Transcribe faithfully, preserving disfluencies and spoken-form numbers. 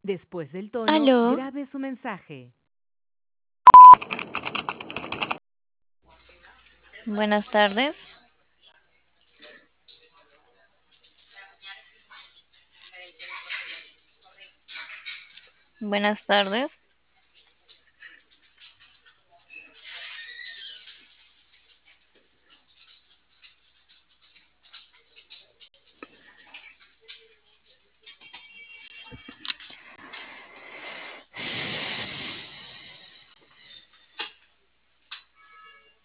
Después del tono, Aló, grabe su mensaje. buenas tardes. Buenas tardes.